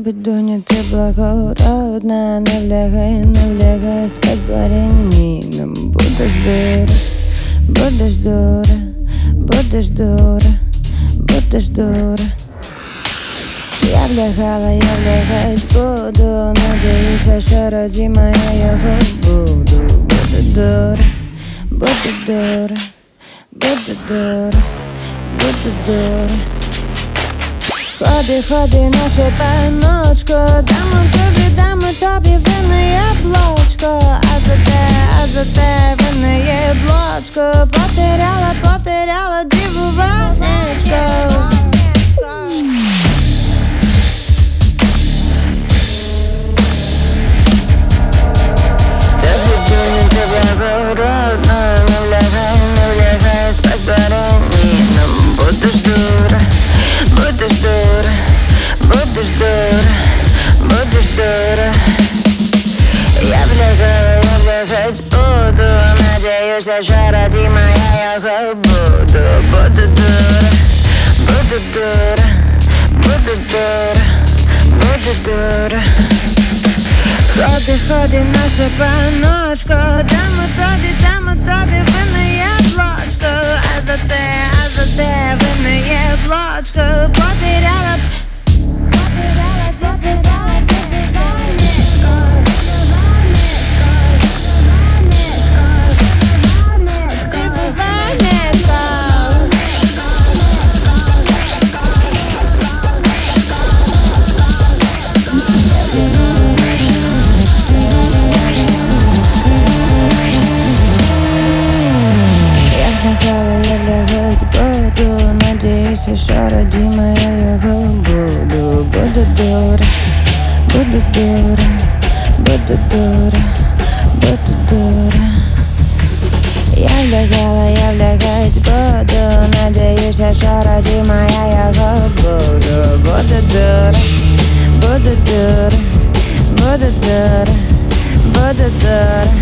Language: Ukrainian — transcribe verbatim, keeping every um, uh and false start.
Бідоня, ти благородна, не влягай, не влягай, спать баряніном. Будеш дура, будеш дура, будеш дура, будеш дура. Я влягала, я влягать буду, надіюся, що раді моя його буду. Буду дура, буду дура, буду дура, буду дура. Ходи, ходи, наше паночко, дамо тобі, дамо тобі винне яблочко. А за те, а за те винне яблочко. Потеряла, потеряла дивуванечко. Тобі дуня, ти благородна, не влягай, не влягай, спать бараніном. Будеш дура, будеш дура, будеш дура, будеш дура. Я влягаю, я влягать буду, надіюся, що раді моя його буду. Буду дура, буду дура, буду дура, буду дура. Ходи, ходи, наше паночко, дамо тобі, дамо тобі винне яблочко. А за те, а за те винне яблочко. Потеряла, потеряла, потеряла дивуванечко. Дивуванечко. Я влягать буду, надіюся, що раді моя його буду. Буду дура, буду дура, буду дура, буду дура. Я влягала, я влягать буду, надіюся, що раді моя його буду. Буду дура, буду дура, буду дура, буду дура.